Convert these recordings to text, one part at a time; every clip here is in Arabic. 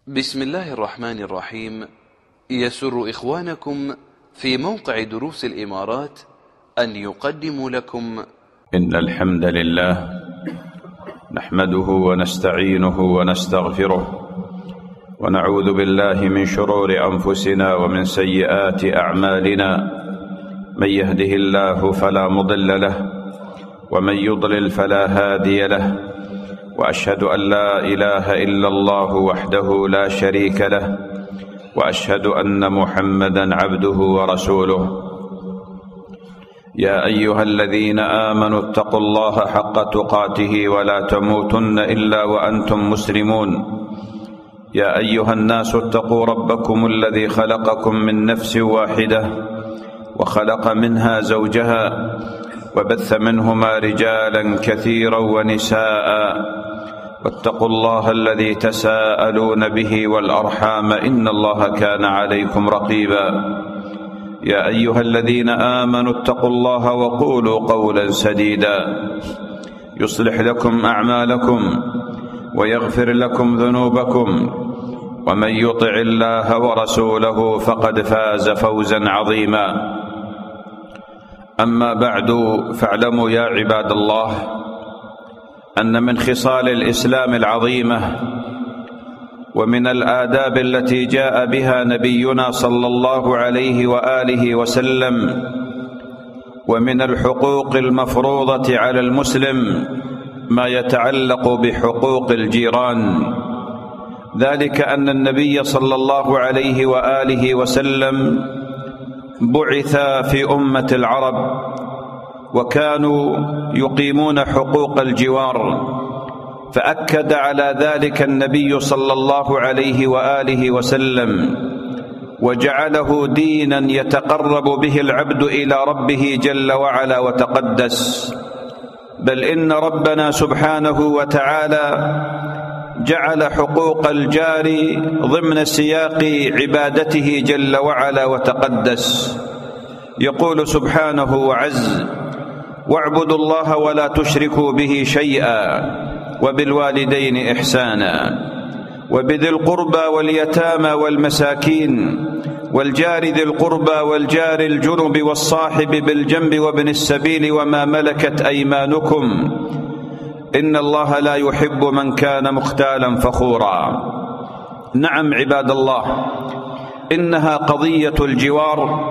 بسم الله الرحمن الرحيم. يسر إخوانكم في موقع دروس الإمارات أن يقدموا لكم إن الحمد لله نحمده ونستعينه ونستغفره ونعوذ بالله من شرور أنفسنا ومن سيئات أعمالنا. من يهده الله فلا مضل له ومن يضلل فلا هادي له، وأشهد أن لا إله إلا الله وحده لا شريك له، وأشهد أن محمدا عبده ورسوله. يا أيها الذين آمنوا اتقوا الله حق تقاته ولا تموتن إلا وأنتم مسلمون. يا أيها الناس اتقوا ربكم الذي خلقكم من نفس واحدة وخلق منها زوجها وبث منهما رجالا كثيرا ونساء، واتقوا الله الذي تساءلون به والأرحام إن الله كان عليكم رقيبا. يا أيها الذين آمنوا اتقوا الله وقولوا قولا سديدا يصلح لكم أعمالكم ويغفر لكم ذنوبكم، ومن يطع الله ورسوله فقد فاز فوزا عظيما. أما بعد، فاعلموا يا عباد الله أن من خصال الإسلام العظيمة ومن الآداب التي جاء بها نبينا صلى الله عليه وآله وسلم ومن الحقوق المفروضة على المسلم ما يتعلق بحقوق الجيران، ذلك أن النبي صلى الله عليه وآله وسلم بعث في أمة العرب وكانوا يقيمون حقوق الجوار، فأكد على ذلك النبي صلى الله عليه وآله وسلم وجعله دينا يتقرب به العبد إلى ربه جل وعلا وتقدس. بل إن ربنا سبحانه وتعالى جعل حقوق الجار ضمن سياق عبادته جل وعلا وتقدس. يقول سبحانه وعز: واعبدوا الله ولا تشركوا به شيئا وبالوالدين إحسانا وبذي القربى واليتامى والمساكين والجار ذي القربى والجار الجنب والصاحب بالجنب وابن السبيل وما ملكت أيمانكم إن الله لا يحب من كان مختالا فخورا. نعم عباد الله، إنها قضية الجوار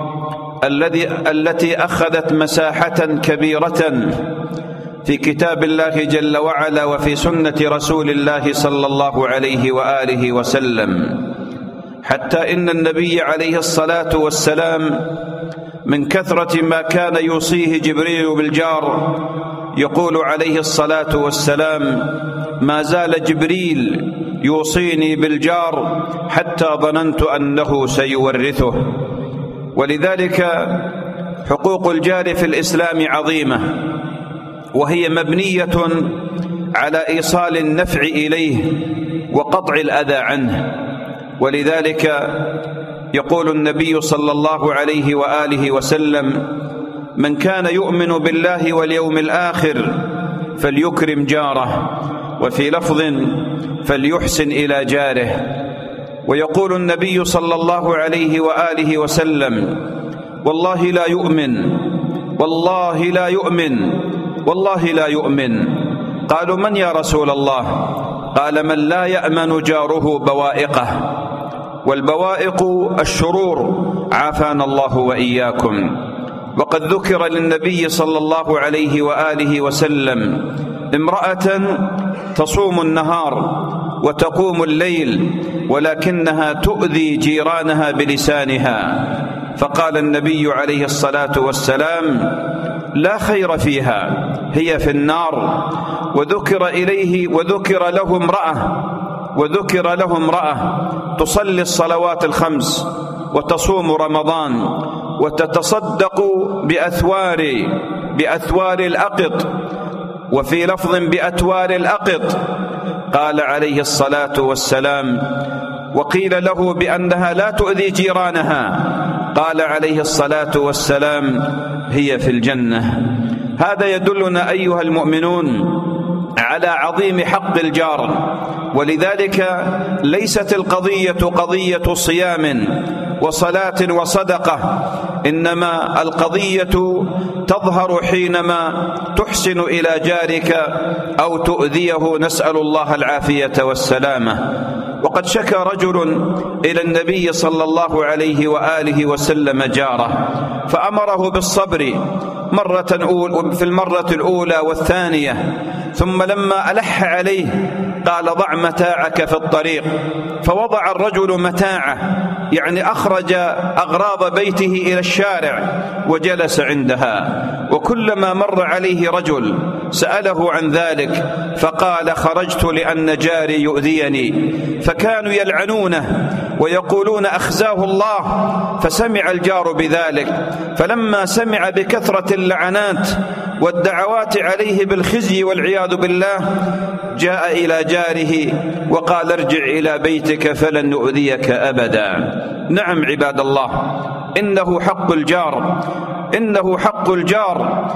التي أخذت مساحة كبيرة في كتاب الله جل وعلا وفي سنة رسول الله صلى الله عليه وآله وسلم، حتى إن النبي عليه الصلاة والسلام من كثرة ما كان يوصيه جبريل بالجار يقول عليه الصلاة والسلام: ما زال جبريل يوصيني بالجار حتى ظننت أنه سيورثه. ولذلك حقوق الجار في الإسلام عظيمة، وهي مبنية على إيصال النفع إليه وقطع الأذى عنه. ولذلك يقول النبي صلى الله عليه وآله وسلم: من كان يؤمن بالله واليوم الآخر فليكرم جاره، وفي لفظ فليحسن إلى جاره. ويقول النبي صلى الله عليه وآله وسلم: والله لا يؤمن، والله لا يؤمن، والله لا يؤمن. قالوا: من يا رسول الله؟ قال: من لا يأمن جاره بوائقه، والبوائق الشرور عافانا الله وإياكم. وقد ذكر للنبي صلى الله عليه وآله وسلم امرأة تصوم النهار وتقوم الليل ولكنها تؤذي جيرانها بلسانها، فقال النبي عليه الصلاة والسلام: لا خير فيها، هي في النار. وذكر له امرأة تصلي الصلوات الخمس وتصوم رمضان وتتصدق بأثوار الأقط، وفي لفظ بأتوار الأقط. قال عليه الصلاة والسلام: وقيل له بأنها لا تؤذي جيرانها، قال عليه الصلاة والسلام: هي في الجنة. هذا يدلنا أيها المؤمنون على عظيم حق الجار. ولذلك ليست القضية قضية صيام وصلاة وصدقة، إنما القضية تظهر حينما تحسن إلى جارك أو تؤذيه، نسأل الله العافية والسلامة. وقد شكى رجل إلى النبي صلى الله عليه وآله وسلم جاره، فأمره بالصبر في المرة الأولى والثانية، ثم لما ألح عليه قال: ضع متاعك في الطريق. فوضع الرجل متاعه، يعني أخرج أغراض بيته إلى الشارع وجلس عندها، وكلما مر عليه رجل سأله عن ذلك فقال: خرجت لأن جاري يؤذيني. فكانوا يلعنونه ويقولون: أخزاه الله. فسمع الجار بذلك، فلما سمع بكثرة اللعنات والدعوات عليه بالخزي والعياذ بالله جاء إلى جاره وقال: ارجع إلى بيتك فلن نؤذيك أبدا. نعم عباد الله، إنه حق الجار، إنه حق الجار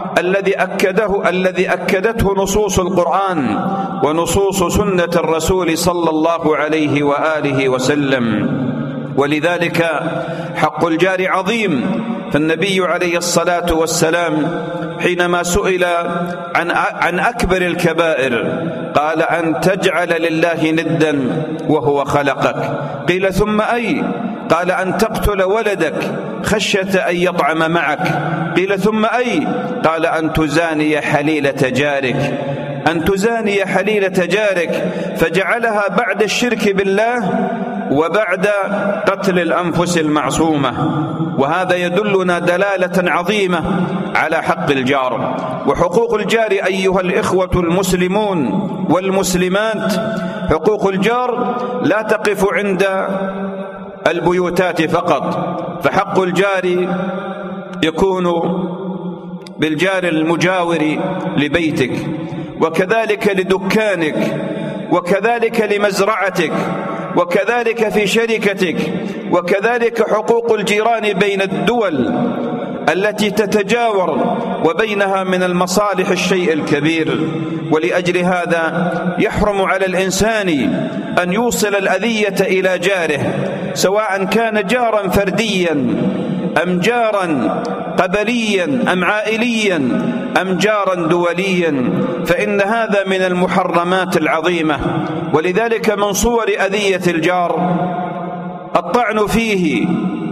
الذي أكدته نصوص القرآن ونصوص سنة الرسول صلى الله عليه وآله وسلم. ولذلك حق الجار عظيم. فالنبي عليه الصلاة والسلام حينما سئل عن أكبر الكبائر قال: أن تجعل لله ندا وهو خلقك. قيل: ثم أي؟ قال: أن تقتل ولدك خشية أن يطعم معك. قيل: ثم أي؟ قال: أن تزاني حليلة جارك. أن تزاني حليلة جارك، فجعلها بعد الشرك بالله وبعد قتل الأنفس المعصومة. وهذا يدلنا دلالة عظيمة على حق الجار. وحقوق الجار أيها الإخوة المسلمون والمسلمات، حقوق الجار لا تقف عند البيوتات فقط، فحق الجار يكون بالجار المجاور لبيتك، وكذلك لدكانك، وكذلك لمزرعتك، وكذلك في شركتك، وكذلك حقوق الجيران بين الدول التي تتجاور وبينها من المصالح الشيء الكبير. ولأجل هذا يحرم على الإنسان أن يوصل الأذية إلى جاره، سواء كان جارا فرديا أم جارا قبليا أم عائليا أم جارا دوليا، فإن هذا من المحرمات العظيمة. ولذلك من صور أذية الجار الطعن فيه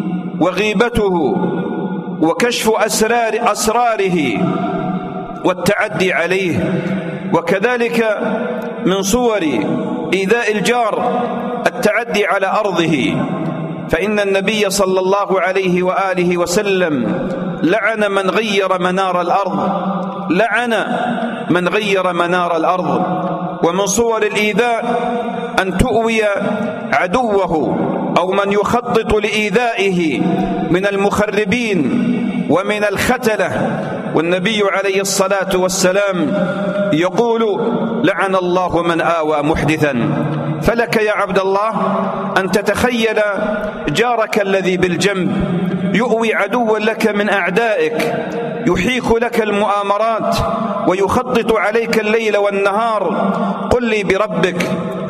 وغيبته وكشف أسراره والتعدي عليه. وكذلك من صور إيذاء الجار التعدي على أرضه، فإن النبي صلى الله عليه وآله وسلم لعن من غير منار الأرض، لعن من غير منار الأرض. ومن صور الإيذاء أن تؤوي عدوه أو من يخطط لإيذائه من المخربين ومن الختلة. والنبي عليه الصلاة والسلام يقول: لعن الله من آوى محدثا. فلك يا عبد الله أن تتخيل جارك الذي بالجنب يؤوي عدوا لك من أعدائك، يحيك لك المؤامرات ويخطط عليك الليل والنهار. قل لي بربك،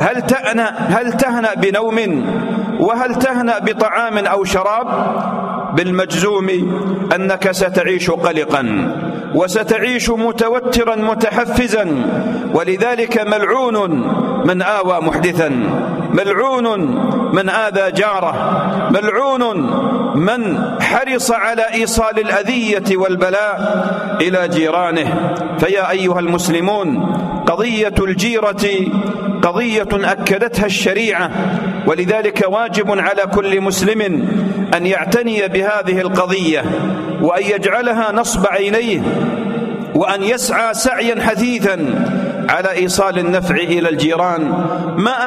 هل تهنأ بنوم؟ وهل تهنأ بطعام أو شراب؟ بالمجزوم أنك ستعيش قلقا وستعيش متوترا متحفزا. ولذلك ملعون من آوى محدثا، ملعون من آذى جاره، ملعون من حرص على إيصال الأذية والبلاء إلى جيرانه. فيا أيها المسلمون، قضية الجيرة قضية أكدتها الشريعة، ولذلك واجب على كل مسلم أن يعتني بهذه القضية وأن يجعلها نصب عينيه، وأن يسعى سعيا حثيثا على إيصال النفع إلى الجيران ما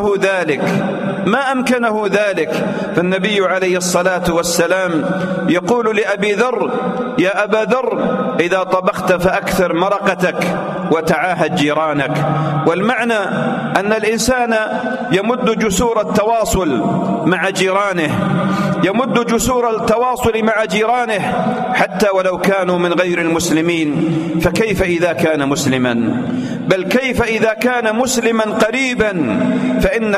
أمكنه ذلك. فالنبي عليه الصلاة والسلام يقول لأبي ذر: يا أبا ذر، إذا طبخت فأكثر مرقتك وتعاهد جيرانك. والمعنى أن الإنسان يمد جسور التواصل مع جيرانه، يمد جسور التواصل مع جيرانه حتى ولو كانوا من غير المسلمين، فكيف إذا كان مسلما؟ بل كيف إذا كان مسلما قريبا؟ فإن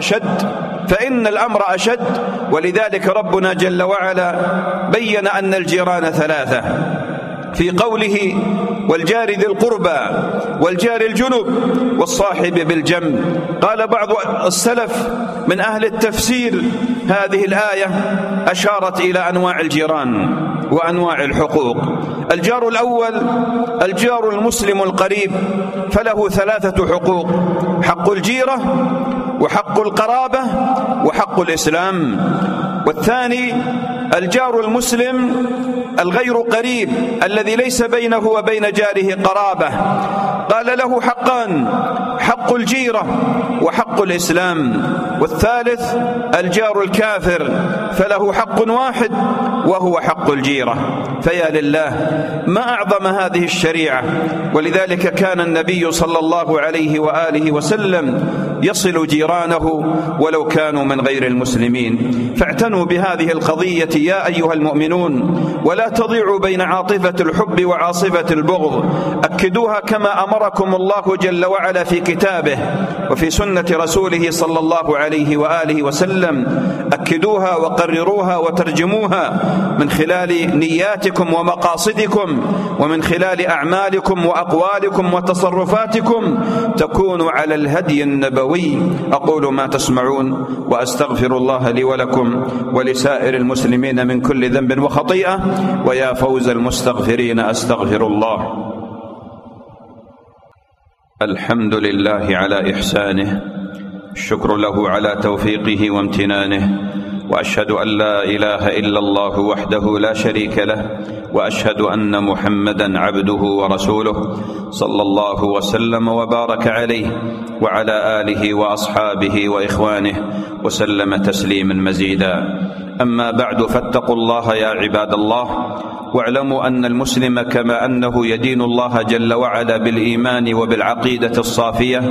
الأمر أشد. ولذلك ربنا جل وعلا بين أن الجيران ثلاثة في قوله: والجار ذي القربى والجار الجنب والصاحب بالجنب. قال بعض السلف من أهل التفسير: هذه الآية أشارت إلى أنواع الجيران وأنواع الحقوق. الجار الأول الجار المسلم القريب، فله ثلاثة حقوق: حق الجيرة وحق القرابة وحق الإسلام. والثاني الجار المسلم الغير قريب الذي ليس بينه وبين جاره قرابة، قال له حقان: حق الجيرة وحق الإسلام. والثالث الجار الكافر، فله حق واحد وهو حق الجيرة. فيا لله ما أعظم هذه الشريعة! ولذلك كان النبي صلى الله عليه وآله وسلم يصل جيرانه ولو كانوا من غير المسلمين. فاعتنوا بهذه القضية يا أيها المؤمنون، ولا تضيعوا بين عاطفة الحب وعاصفة البغض. أكدوها كما أمركم الله جل وعلا في كتابه وفي سنة رسوله صلى الله عليه وآله وسلم. أكدوها وقرروها وترجموها من خلال نياتكم ومقاصدكم، ومن خلال أعمالكم وأقوالكم وتصرفاتكم، تكونوا على الهدي النبوي. أقول ما تسمعون وأستغفر الله لي ولكم ولسائر المسلمين من كل ذنب وخطيئة، ويا فوز المستغفرين أستغفر الله. الحمد لله على إحسانه، الشكر له على توفيقه وامتنانه، وأشهد أن لا إله إلا الله وحده لا شريك له، وأشهد أن محمدا عبده ورسوله صلى الله وسلم وبارك عليه وعلى آله وأصحابه وإخوانه وسلم تسليما مزيدا. أما بعد، فاتقوا الله يا عباد الله، واعلموا أن المسلم كما أنه يدين الله جل وعلا بالإيمان وبالعقيدة الصافية،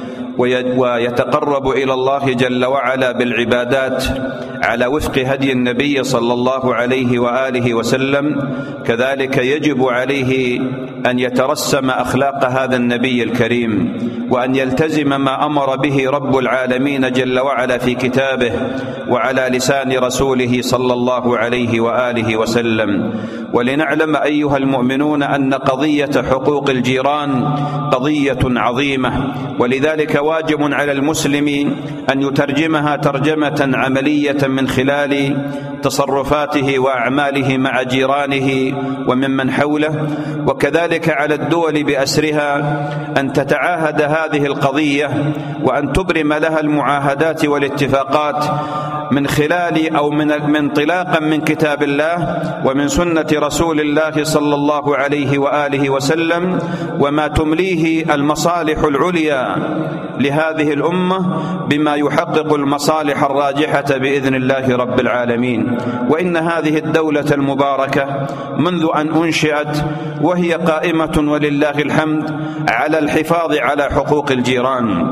ويتقرب إلى الله جل وعلا بالعبادات على وفق هدي النبي صلى الله عليه وآله وسلم، كذلك يجب عليه أن يترسم أخلاق هذا النبي الكريم، وأن يلتزم ما أمر به رب العالمين جل وعلا في كتابه وعلى لسان رسوله صلى الله عليه وآله وسلم. ولنعلم أيها المؤمنون أن قضية حقوق الجيران قضية عظيمة، ولذلك واجب على المسلم أن يترجمها ترجمة عملية من خلال تصرفاته وأعماله مع جيرانه وممن حوله. وكذلك على الدول بأسرها أن تتعاهد هذه القضية وأن تبرم لها المعاهدات والاتفاقات من خلال أو من انطلاقا من كتاب الله ومن سنة رسول الله صلى الله عليه وآله وسلم، وما تمليه المصالح العليا لهذه الأمة بما يحقق المصالح الراجحة بإذن الله رب العالمين. وإن هذه الدولة المباركة منذ أن أنشئت وهي قائمة ولله الحمد على الحفاظ على حقوق الجيران،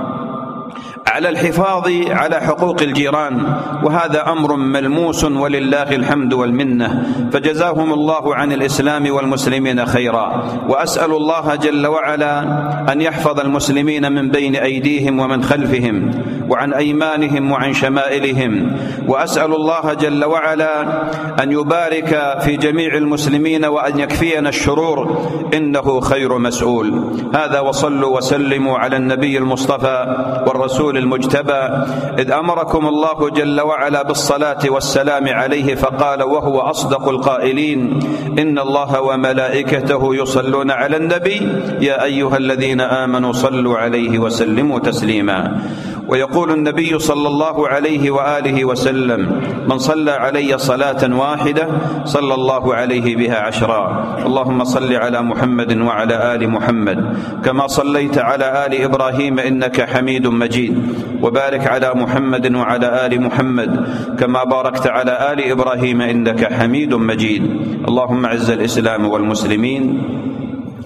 على الحفاظ على حقوق الجيران، وهذا أمر ملموس ولله الحمد والمنة، فجزاهم الله عن الإسلام والمسلمين خيرا. وأسأل الله جل وعلا أن يحفظ المسلمين من بين أيديهم ومن خلفهم وعن أيمانهم وعن شمائلهم، وأسأل الله جل وعلا أن يبارك في جميع المسلمين وأن يكفينا الشرور، إنه خير مسؤول. هذا، وصلوا وسلموا على النبي المصطفى والرسول المجتبى، إذ أمركم الله جل وعلا بالصلاة والسلام عليه فقال وهو أصدق القائلين: إن الله وملائكته يصلون على النبي يا أيها الذين آمنوا صلوا عليه وسلموا تسليما. ويقول النبي صلى الله عليه وآله وسلم: من صلى علي صلاة واحدة صلى الله عليه بها 10. اللهم صل على محمد وعلى آل محمد كما صليت على آل إبراهيم إنك حميد مجيد، وبارك على محمد وعلى آل محمد كما باركت على آل إبراهيم إنك حميد مجيد. اللهم أعز الإسلام والمسلمين،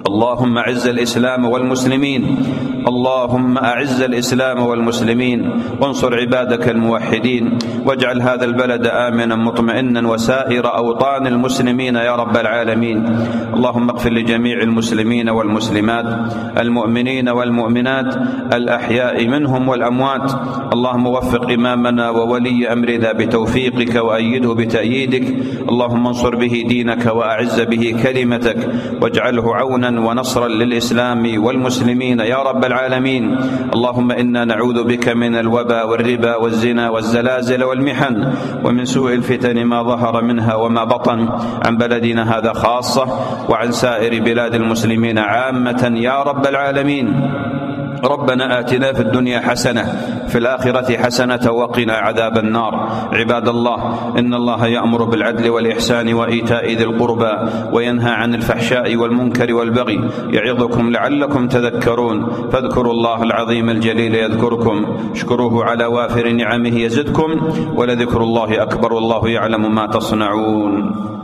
اللهم أعز الإسلام والمسلمين، اللهم أعز الإسلام والمسلمين، وانصر عبادك الموحدين، واجعل هذا البلد آمنا مطمئنا وسائر أوطان المسلمين يا رب العالمين. اللهم اغفر لجميع المسلمين والمسلمات، المؤمنين والمؤمنات، الأحياء منهم والأموات. اللهم وفق إمامنا وولي أمرنا بتوفيقك وأيده بتأييدك. اللهم انصر به دينك وأعز به كلمتك، واجعله عونا ونصرا للإسلام والمسلمين يا رب العالمين. اللهم إنا نعوذ بك من الوباء والربا والزنا والزلازل والمحن، ومن سوء الفتن ما ظهر منها وما بطن، عن بلدنا هذا خاصة وعن سائر بلاد المسلمين عامة يا رب العالمين. ربنا آتنا في الدنيا حسنة، في الآخرة حسنة، وقنا عذاب النار. عباد الله، إن الله يأمر بالعدل والإحسان وإيتاء ذي القربى، وينهى عن الفحشاء والمنكر والبغي، يعظكم لعلكم تذكرون. فاذكروا الله العظيم الجليل يذكركم، اشكروه على وافر نعمه يزدكم، ولذكر الله أكبر، والله يعلم ما تصنعون.